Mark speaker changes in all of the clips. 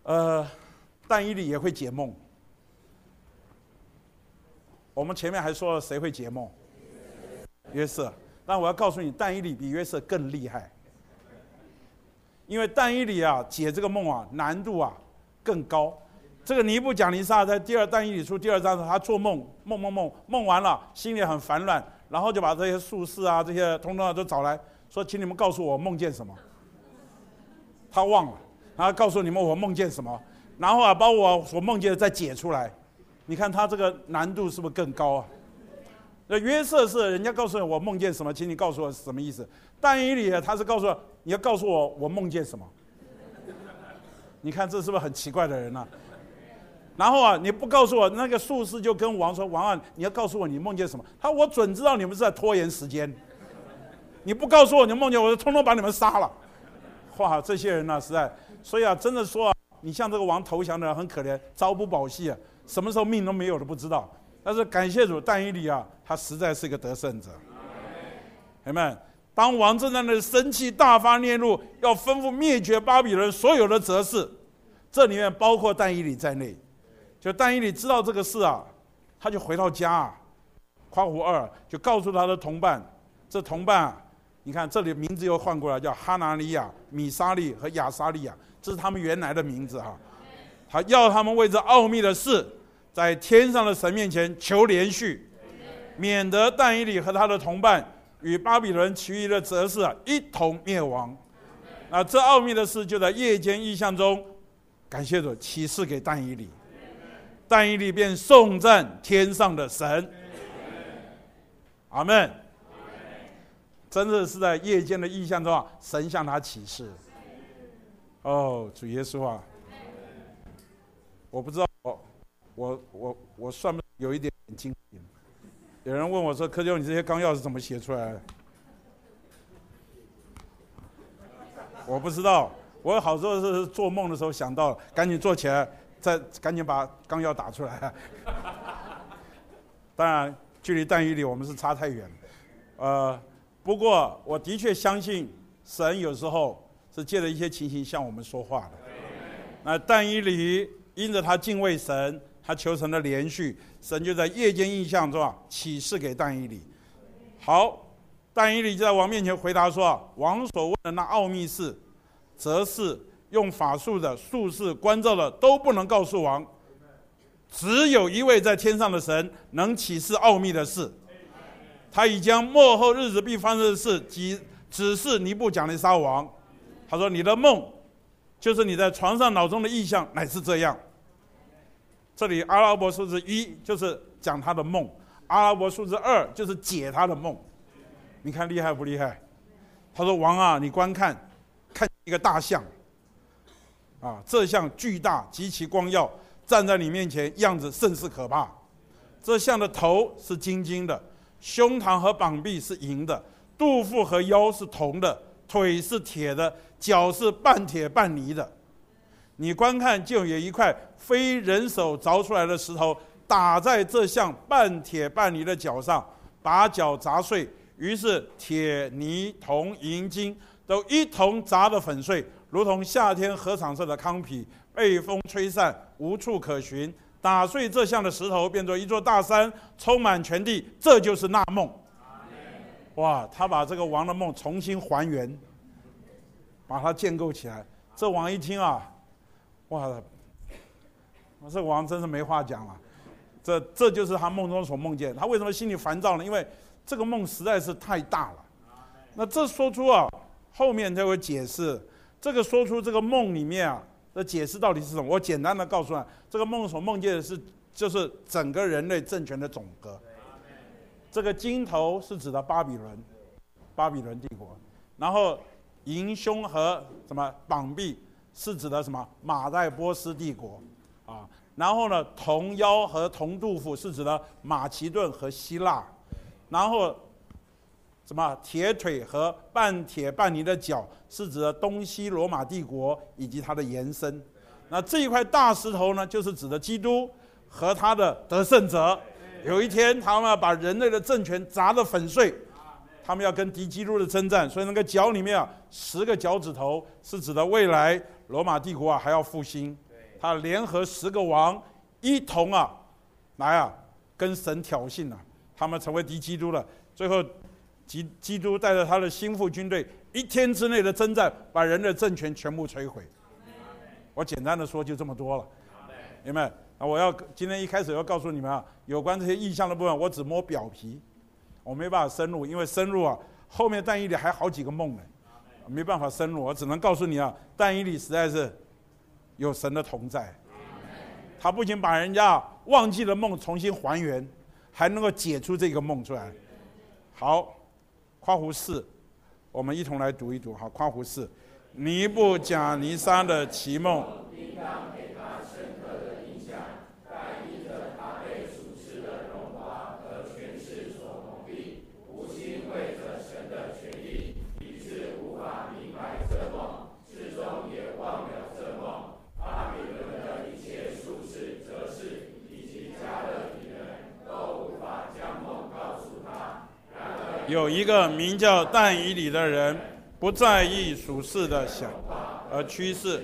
Speaker 1: 但以理也会解梦。我们前面还说了谁会解梦？约瑟。但我要告诉你，但以理比约瑟更厉害，因为但以理解这个梦难度更高。这个尼布甲尼撒在但以理书第2章，他做梦完了，心里很烦乱，然后就把这些术士这些通通都找来说，请你们告诉我梦见什么。他忘了，然后告诉你们我梦见什么，然后把我所梦见的再解出来。你看他这个难度是不是更高那约瑟是人家告诉我梦见什么，请你告诉我是什么意思。但以理他是告诉我你要告诉我梦见什么。你看这是不是很奇怪的人然后你不告诉我，那个术士就跟王说，王你要告诉我你梦见什么。我准知道你们是在拖延时间，你不告诉我你梦见，我就通通把你们杀了。哇，这些人实在，所以真的说你像这个王投降的人很可怜，朝不保夕什么时候命都没有都不知道。但是感谢主，但以理他实在是一个得胜者。阿们。当王正在那里生气大发烈怒，要吩咐灭绝巴比伦所有的哲士，这里面包括但以理在内。就但以理知道这个事他就回到家夸胡2就告诉他的同伴。这同伴你看这里名字又换过来，叫哈拿尼亚、米沙利和亚沙利亚，这是他们原来的名字他要他们为这奥秘的事，在天上的神面前求连续，免得但以理和他的同伴与巴比伦其余的哲士一同灭亡。这奥秘的事就在夜间异象中，感谢主启示给但以理，但以理便颂赞天上的神。阿们。真的是在夜间的异象中神向他启示。主耶稣我不知道我算不有一点精明。有人问我说，柯弟兄你这些纲要是怎么写出来的？我不知道，我好多是做梦的时候想到了，赶紧做起来，再赶紧把纲要打出来。当然距离但以理我们是差太远不过我的确相信神有时候是借着一些情形向我们说话的。那但以理因着他敬畏神，他求神的连续，神就在夜间异象中启示给但以理。好，但以理就在王面前回答说，王所问的那奥秘事，则是用法术的、术士、关照的都不能告诉王，只有一位在天上的神能启示奥秘的事。他已将末后日子必发生的事指示尼布甲尼撒王。他说，你的梦就是你在床上脑中的意象，乃是这样。这里阿拉伯数字1就是讲他的梦，阿拉伯数字2就是解他的梦。你看厉害不厉害？他说，王你观看一个大象这象巨大极其光耀，站在你面前，样子甚是可怕。这象的头是金金的，胸膛和膀臂是银的，肚腹和腰是铜的，腿是铁的，脚是半铁半泥的。你观看，就有一块非人手凿出来的石头打在这像半铁半泥的脚上，把脚砸碎。于是铁、泥、铜、银、金都一同砸得粉碎，如同夏天禾场上的糠皮，被风吹散，无处可寻。打碎这像的石头，变作一座大山，充满全地。这就是那梦。哇，他把这个王的梦重新还原，把它建构起来。这王一听哇，这个王真是没话讲了。这就是他梦中所梦见。他为什么心里烦躁呢？因为这个梦实在是太大了。那这说出后面就会解释这个说出这个梦里面的解释到底是什么。我简单的告诉这个梦所梦见的就是整个人类政权的总和。这个金头是指的巴比伦帝国，然后银胸和膀臂是指的什么马代波斯帝国然后呢铜腰和铜肚腹是指的马其顿和希腊，然后铁腿和半铁半泥的脚是指的东西罗马帝国以及它的延伸。那这一块大石头呢，就是指的基督和他的得胜者。有一天他们要把人类的政权砸得粉碎，他们要跟敌基督的征战。所以那个脚里面10个脚趾头是指的未来罗马帝国还要复兴。 他联合10个王一同来跟神挑衅他们成为敌基督了。最后基督带着他的心腹军队1天之内的征战，把人的政权全部摧毁。我简单的说就这么多了，明白？我今天一开始要告诉你们有关这些意象的部分，我只摸表皮，我没办法深入，因为深入后面但以理还好几个梦呢，没办法深入，我只能告诉你但以理实在是有神的同在，他不仅把人家忘记的梦重新还原，还能够解出这个梦出来。好，夸胡4，我们一同来读一读。好，夸胡4，尼布甲尼撒的奇梦。应当给他深刻的印象，但因着他被属世的荣华和权势所蒙蔽，无心为着神的权益，以致无法明白这梦，至终也忘了这梦。巴比伦的一切术士、哲士以及加勒底人都无法将梦告诉他。然而有一个名叫但以理的人，不在意属世的想法，而趋势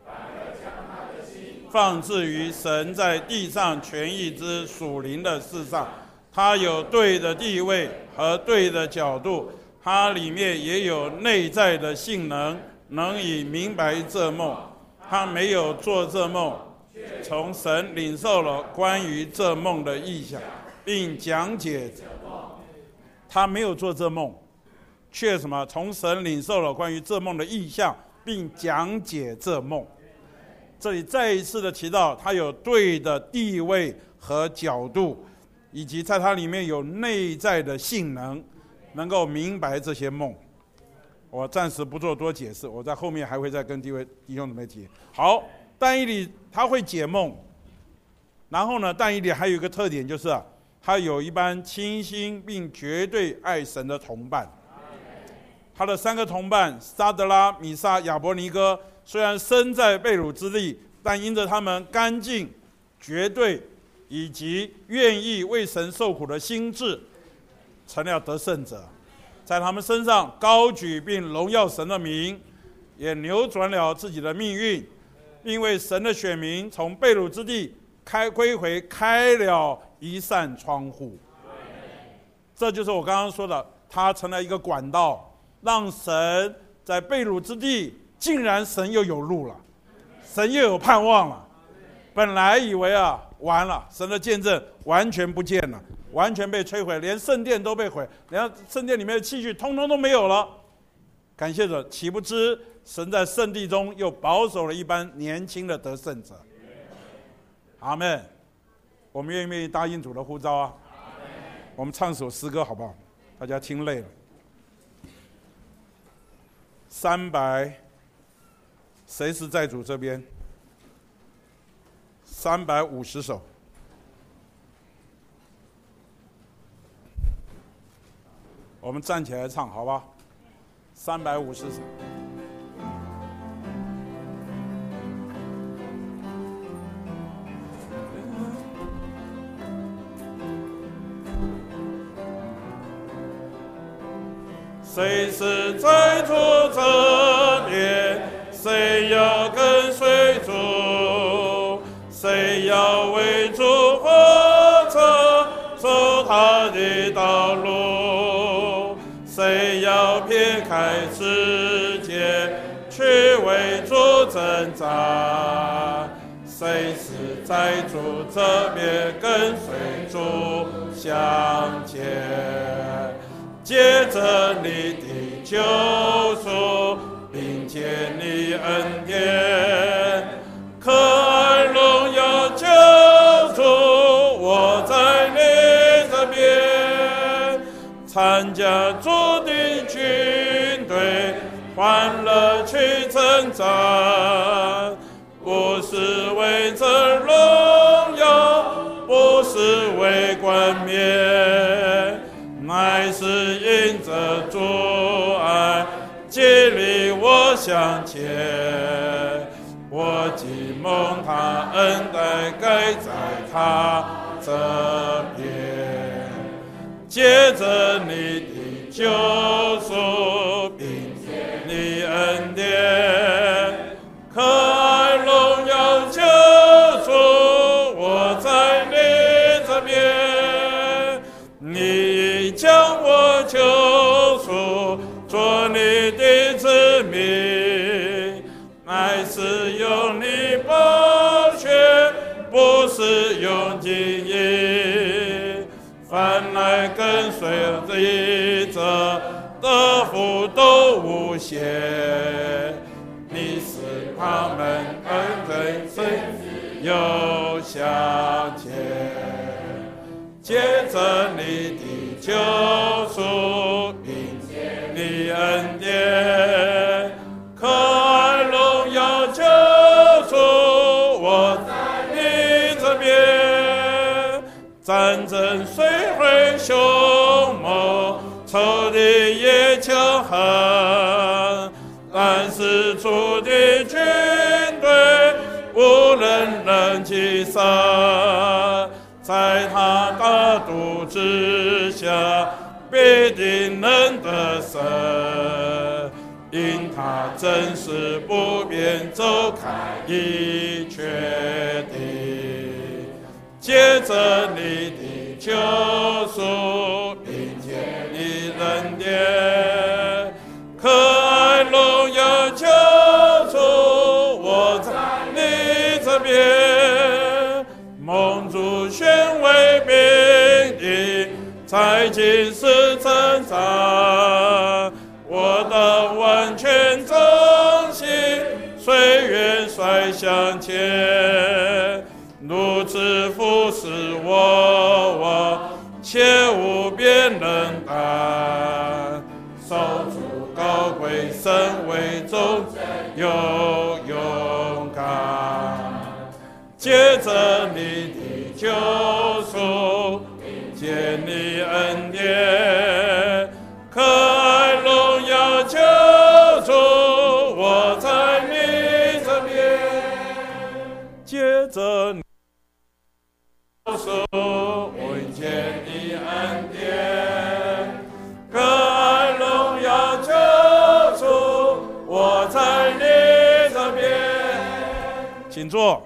Speaker 1: 放置于神在地上权益之属灵的事上。他有对的地位和对的角度，他里面也有内在的性能，能以明白这梦。他没有做这梦，从神领受了关于这梦的意象，并讲解。他没有做这梦，却什么？从神领受了关于这梦的意象，并讲解这梦。这里再一次的提到，他有对的地位和角度，以及在他里面有内在的性能，能够明白这些梦。我暂时不做多解释，我在后面还会再跟弟兄姊妹提。好，但以理他会解梦，然后呢，但以理还有一个特点，就是他有一班清心并绝对爱神的同伴。他的3个同伴撒德拉、米沙、亚伯尼哥，虽然身在被掳之地，但因着他们干净、绝对以及愿意为神受苦的心志，成了得胜者。在他们身上高举并荣耀神的名，也扭转了自己的命运，并为神的选民从被掳之地归回开了一扇窗户。这就是我刚刚说的，他成了一个管道，让神在被掳之地，竟然神又有路了，神又有盼望了。本来以为完了，神的见证完全不见了，完全被摧毁，连圣殿都被毁，连圣殿里面的器具通通都没有了。感谢主，岂不知神在圣地中又保守了一班年轻的得胜者。阿们。我们愿不愿意答应主的呼召我们唱首诗歌好不好？大家听累了。300，谁是在主这边？350首。我们站起来唱，好吧？350首。谁是在主这边？谁要跟随主？谁要为主火车走他的道路？谁要撇开世界去为主挣扎？谁是在主这边跟随主向前？借着你的救赎，并借你恩典，可爱荣耀救主，我在你这边，参加主的军队，欢乐去征战，不是为着荣耀，不是为冠冕，乃是因着主爱激励我向前。我既蒙他恩待，该在他这边，借着你的救赎，并且你恩典，可爱荣耀救你宝血不是用金银，凡来跟随者得福都无限。你使他们跟随又向前，借着你的救赎，并且你恩典，可爱荣耀救赎，我在你这边。战争虽会凶猛，仇敌也强横，但是主的军队无人能击杀，在他大度之下必定能得胜，因他真实不变，走开已确定。借着你的救赎，并且你恩典，可爱荣耀救赎，我在你这边。蒙主选为兵丁，在今世成长，我的完全忠心，虽远率向前，如此服侍我切无边能担，守住高贵身为忠又勇敢。借着你的救赎，借你恩典，可爱荣耀救赎，我在你这边。借着你救赎，我借你恩典，可爱荣耀救赎，我在你这边。请坐。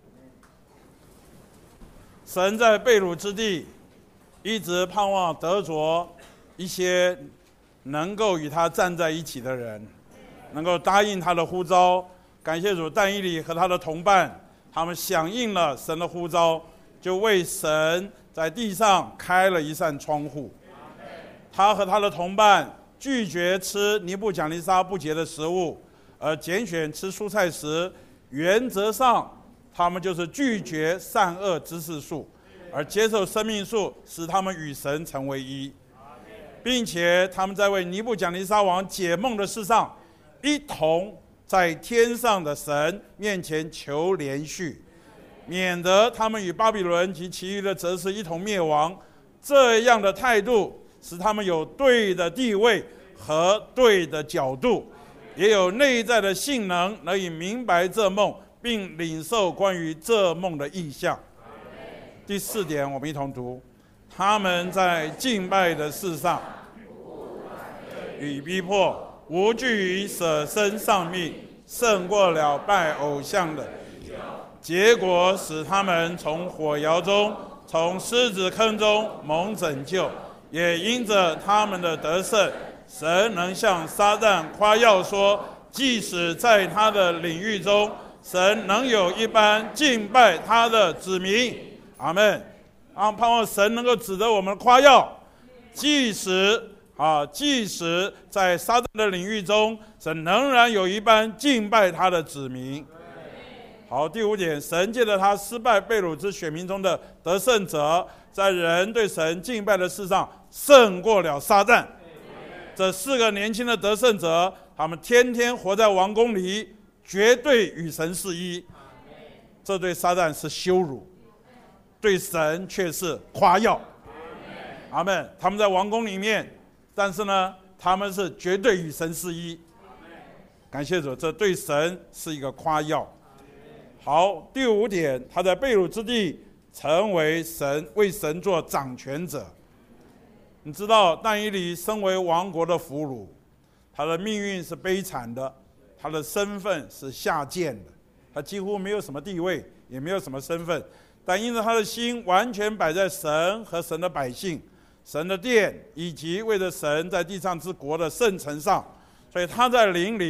Speaker 1: 神在被掳之地，一直盼望得着一些能够与他站在一起的人，能够答应他的呼召。感谢主，但以理和他的同伴，他们响应了神的呼召，就为神在地上开了一扇窗户。他和他的同伴拒绝吃尼布甲尼撒不洁的食物，而拣选吃蔬菜时，原则上他们就是拒绝善恶知识树，而接受生命树，使他们与神成为一，并且他们在为尼布甲尼撒王解梦的事上，一同在天上的神面前求连续，免得他们与巴比伦及其余的哲士一同灭亡。这样的态度使他们有对的地位和对的角度，也有内在的性能，能以明白这梦，并领受关于这梦的意象。第4点，我们一同读：他们在敬拜的事上与逼迫，无惧于舍身丧命，胜过了拜偶像的，结果使他们从火窑中，从狮子坑中蒙拯救。也因着他们的得胜，神能向撒旦夸耀说，即使在他的领域中，神能有一般敬拜他的子民。阿们。盼望神能够指着我们夸耀，即使在撒旦的领域中，神仍然有一般敬拜他的子民。好，第5点，神借着他失败被掳之选民中的得胜者，在人对神敬拜的事上胜过了撒旦。这4个年轻的得胜者，他们天天活在王宫里，绝对与神是一。这对撒旦是羞辱，对神却是夸耀。阿们。他们在王宫里面，但是呢，他们是绝对与神是一。感谢主，这对神是一个夸耀。好，第5点，他在被掳之地成为为神做掌权者。你知道，但以理身为王国的俘虏，他的命运是悲惨的，他的身份是下贱的，他几乎没有什么地位，也没有什么身份，但因着他的心完全摆在神和神的百姓、神的殿以及为着神在地上之国的圣城上，所以他在灵里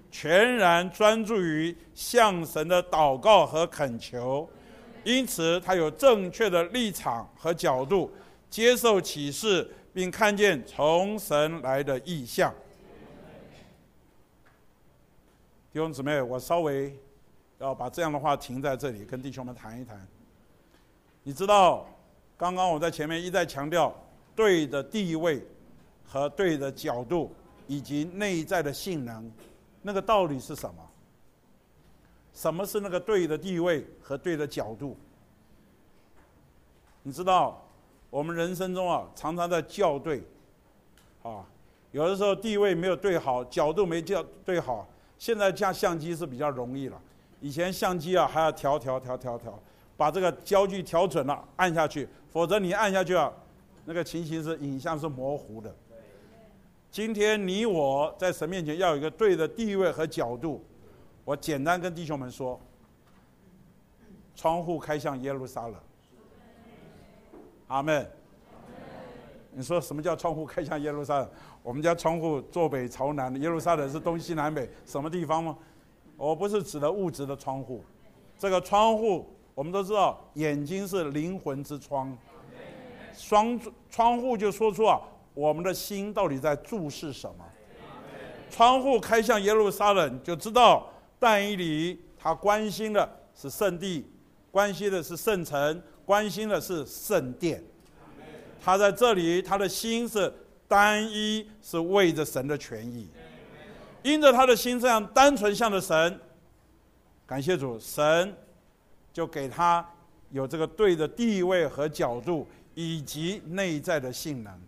Speaker 1: 全然专注于向神的祷告和恳求，因此他有正确的立场和角度，接受启示，并看见从神来的意象。弟兄姊妹，我稍微要把这样的话停在这里，跟弟兄们谈一谈。你知道，刚刚我在前面一再强调对的地位和对的角度，以及内在的性能，那个道理是什么？什么是那个对的地位和对的角度？你知道，我们人生中常常在校对，有的时候地位没有对好，角度没对好。现在架相机是比较容易了，以前相机还要调，把这个焦距调准了，按下去，否则你按下去那个情形是影像是模糊的。今天你我在神面前要有一个对的地位和角度。我简单跟弟兄们说，窗户开向耶路撒冷。阿们。你说什么叫窗户开向耶路撒冷？我们家窗户坐北朝南，耶路撒冷是东西南北，什么地方吗？我不是指的物质的窗户，这个窗户我们都知道，眼睛是灵魂之窗，窗户就说出我们的心到底在注视什么。窗户开向耶路撒冷，就知道但以理他关心的是圣地，关心的是圣城，关心的是圣殿。他在这里，他的心是单一，是为着神的权益。因着他的心这样单纯向着神，感谢主，神就给他有这个对的地位和角度，以及内在的性能。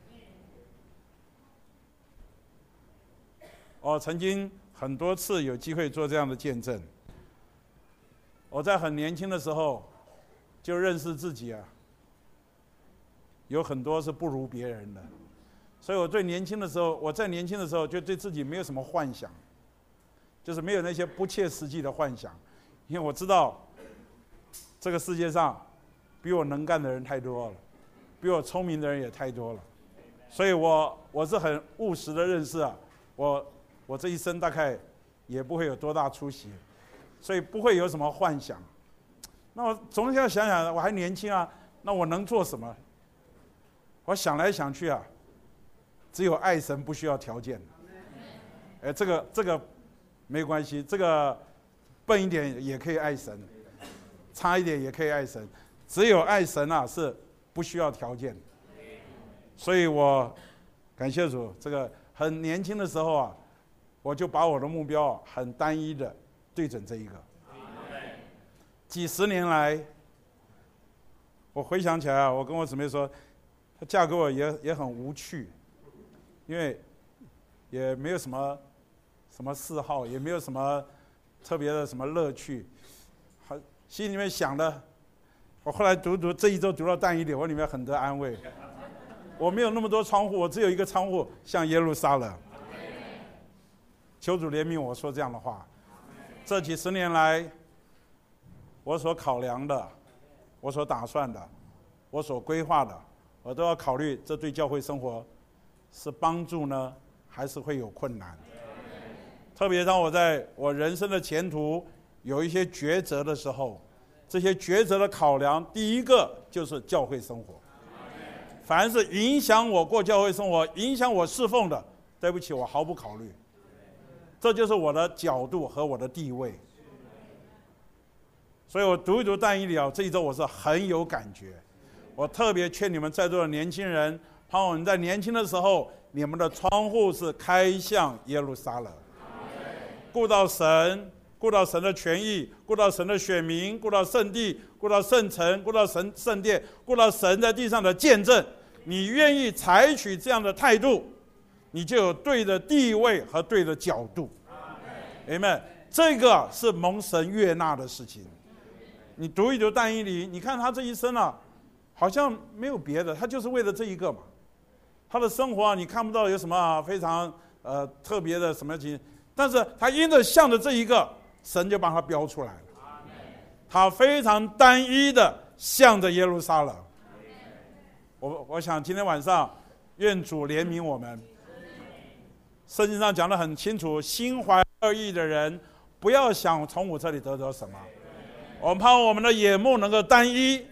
Speaker 1: 我曾经很多次有机会做这样的见证。我在很年轻的时候就认识自己有很多是不如别人的，所以我在年轻的时候就对自己没有什么幻想，就是没有那些不切实际的幻想，因为我知道这个世界上比我能干的人太多了，比我聪明的人也太多了，所以我是很务实的认识我这一生大概也不会有多大出息，所以不会有什么幻想。那我总要想想，我还年轻那我能做什么？我想来想去只有爱神不需要条件。这个没关系，这个笨一点也可以爱神，差一点也可以爱神，只有爱神是不需要条件。所以我感谢主，这个很年轻的时候我就把我的目标很单一的对准这一个。几十年来，我回想起来我跟我姊妹说，她嫁给我也很无趣，因为也没有什么嗜好，也没有什么特别的什么乐趣，心里面想的，我后来读这一周读到但以理，我里面很得安慰。我没有那么多窗户，我只有一个窗户向耶路撒冷。求主怜悯我说这样的话。这几十年来，我所考量的，我所打算的，我所规划的，我都要考虑这对教会生活是帮助呢，还是会有困难。特别当我在我人生的前途有一些抉择的时候，这些抉择的考量，第一个就是教会生活。凡是影响我过教会生活、影响我侍奉的，对不起，我毫不考虑。这就是我的角度和我的地位。所以我读一读但以理这一周我是很有感觉。我特别劝你们在座的年轻人，盼望你在年轻的时候，你们的窗户是开向耶路撒冷，顾到神，顾到神的权益，顾到神的选民，顾到圣地，顾到圣城，顾到圣殿，顾到神在地上的见证。你愿意采取这样的态度，你就有对的地位和对的角度。Amen。这个是蒙神悦纳的事情。你读一读但以理，你看他这一生好像没有别的，他就是为了这一个嘛。他的生活你看不到有什么非常特别的什么情，但是他因着向着这一个，神就把他标出来了。他非常单一的向着耶路撒冷。我想今天晚上愿主怜悯我们。圣经上讲得很清楚，心怀恶意的人，不要想从我这里得着什么。我们盼望我们的眼目能够单一，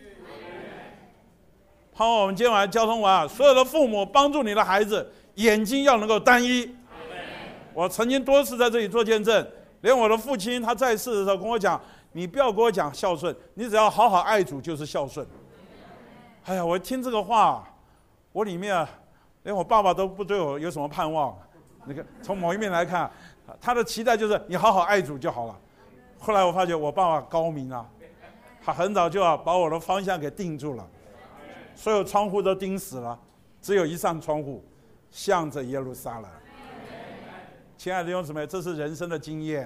Speaker 1: 盼望我们今天晚上交通完，所有的父母帮助你的孩子眼睛要能够单一。我曾经多次在这里做见证，连我的父亲他在世的时候跟我讲，你不要跟我讲孝顺，你只要好好爱主就是孝顺。哎呀，我听这个话，我里面连我爸爸都不对我有什么盼望。那个从某一面来看，他的期待就是你好好爱主就好了。后来我发觉我爸爸高明啊，他很早就要把我的方向给定住了，所有窗户都钉死了，只有一扇窗户向着耶路撒冷。亲爱的弟兄姊妹，这是人生的经验。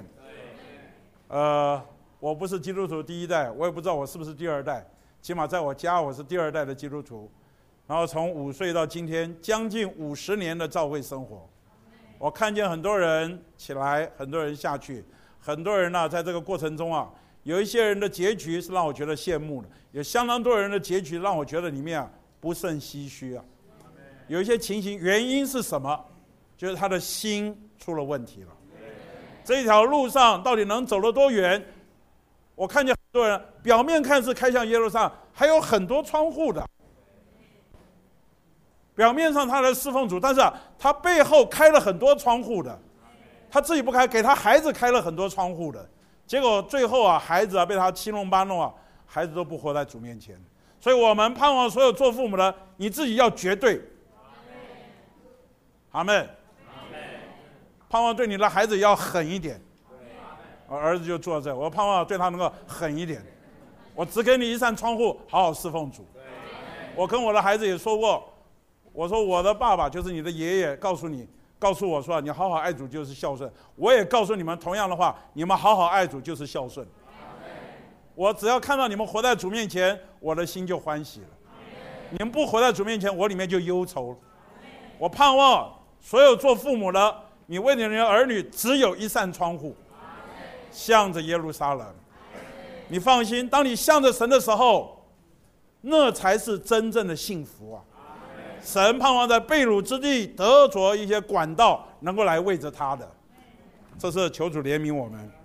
Speaker 1: 我不是基督徒第一代，我也不知道我是不是第二代，起码在我家我是第二代的基督徒。然后从5岁到今天，将近50年的教会生活，我看见很多人起来，很多人下去，很多人呢，在这个过程中啊，有一些人的结局是让我觉得羡慕的，有相当多人的结局让我觉得里面不胜唏嘘啊。有一些情形，原因是什么？就是他的心出了问题了。这条路上到底能走得多远？我看见很多人表面看是开向耶路撒冷，还有很多窗户的。表面上他来侍奉主，但是他背后开了很多窗户的，他自己不开，给他孩子开了很多窗户的，结果最后孩子被他七弄八弄孩子都不活在主面前。所以我们盼望所有做父母的，你自己要绝对。阿们。盼望对你的孩子要狠一点。我儿子就坐在这，我盼望对他能够狠一点。我只给你一扇窗户，好好侍奉主。我跟我的孩子也说过，我说我的爸爸就是你的爷爷，告诉我说你好好爱主就是孝顺。我也告诉你们同样的话，你们好好爱主就是孝顺。我只要看到你们活在主面前，我的心就欢喜了。你们不活在主面前，我里面就忧愁了。我盼望所有做父母的，你为你的儿女只有一扇窗户，向着耶路撒冷。你放心，当你向着神的时候，那才是真正的幸福啊！神盼望在被掳之地得着一些管道，能够来为着他的。这是求主怜悯我们。